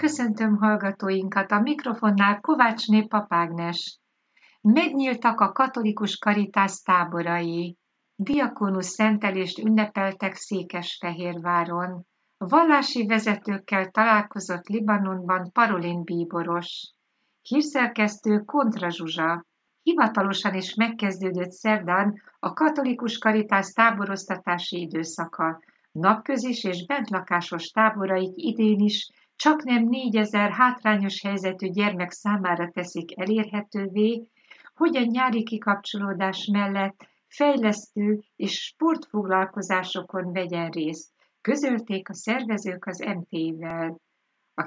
köszöntöm hallgatóinkat, a mikrofonnál Kovácsné Pap Ágnes. Megnyíltak a katolikus Caritas táborai. Diakónusz szentelést ünnepeltek Székesfehérváron. Vallási vezetőkkel találkozott Libanonban Parolin bíboros. Hírszerkesztő Kontra Zsuzsa. Hivatalosan is megkezdődött szerdán a katolikus Caritas táboroztatási időszaka. Napközis és bentlakásos táboraik idén is csaknem 4000 hátrányos helyzetű gyermek számára teszik elérhetővé, hogy a nyári kikapcsolódás mellett fejlesztő és sportfoglalkozásokon vegyen részt, közölték a szervezők az MT-vel. A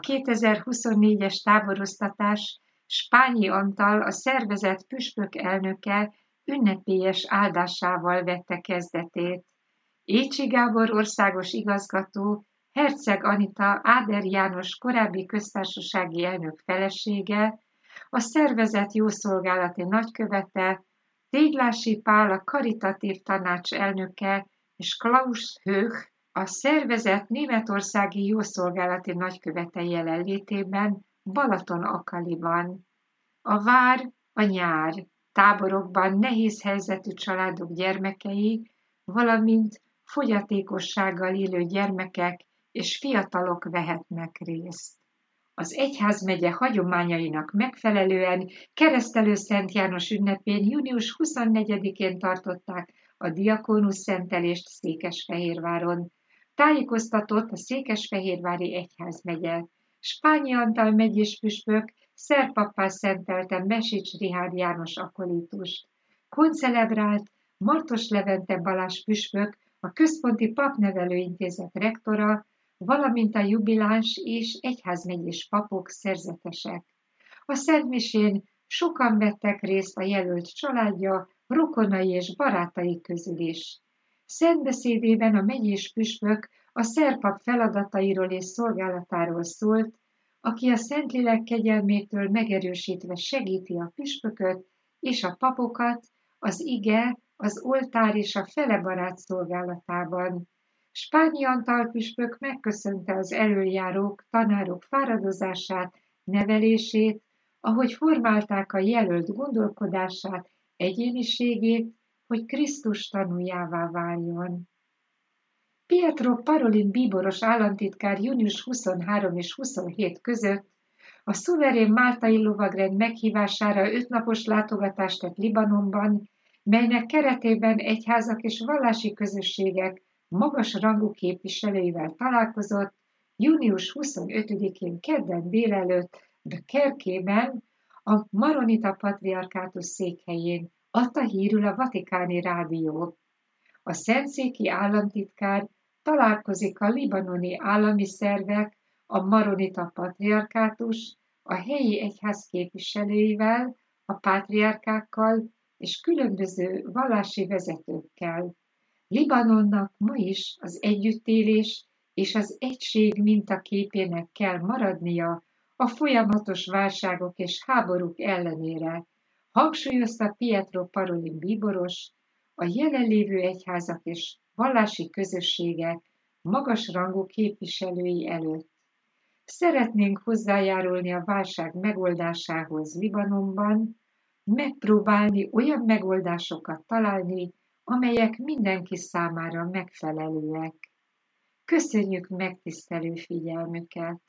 2024-es táboroztatás Spányi Antal, a szervezet püspök elnöke ünnepélyes áldásával vette kezdetét. Écsi Gábor országos igazgató, Herceg Anita Áder János korábbi köztársasági elnök felesége, a szervezet jószolgálati nagykövete, Téglási Pál a karitatív tanács elnöke és Klaus Höch, a szervezet németországi jószolgálati nagykövete jelenlétében Balaton-Akaliban. A vár, a nyár, táborokban nehéz helyzetű családok gyermekei, valamint fogyatékossággal élő gyermekek és fiatalok vehetnek részt. Az egyházmegye hagyományainak megfelelően Keresztelő Szent János ünnepén június 24-én tartották a diakónusz szentelést Székesfehérváron. Tájékoztatott a székesfehérvári egyházmegye. Spányi Antal megyés püspök szerpappá szentelte Mesics Richárd János akolítust. Koncelebrált Martos Levente Balázs püspök, a Központi Papnevelőintézet rektora, valamint a jubiláns és egyházmegyés papok szerzetesek. A szentmisén sokan vettek részt a jelölt családja, rokonai és barátai közül is. Szentbeszédében a megyés püspök a szerpap feladatairól és szolgálatáról szólt, aki a Szentlélek kegyelmétől megerősítve segíti a püspököt és a papokat az ige, az oltár és a felebarát szolgálatában. Spányi Antal püspök megköszönte az elöljárók, tanárok fáradozását, nevelését, ahogy formálták a jelölt gondolkodását, egyéniségét, hogy Krisztus tanuljává váljon. Pietro Parolin bíboros államtitkár június 23 és 27 között a szuverén máltai lovagrend meghívására 5 napos látogatást tett Libanonban, melynek keretében egyházak és vallási közösségek magas rangú képviselőivel találkozott június 25-én kedden délelőtt de Kerkében, a Maronita Patriarkátus székhelyén, adta hírül a Vatikáni Rádió. A szentszéki államtitkár találkozik a libanoni állami szervek, a Maronita Patriarkátus, a helyi egyház képviselőivel, a pátriárkákkal és különböző vallási vezetőkkel. Libanonnak ma is az együttélés és az egység mintaképének kell maradnia a folyamatos válságok és háborúk ellenére, hangsúlyozta Pietro Parolin bíboros, a jelenlévő egyházak és vallási közösségek magasrangú képviselői előtt. Szeretnénk hozzájárulni a válság megoldásához Libanonban, megpróbálni olyan megoldásokat találni, amelyek mindenki számára megfelelőek. Köszönjük megtisztelő figyelmüket!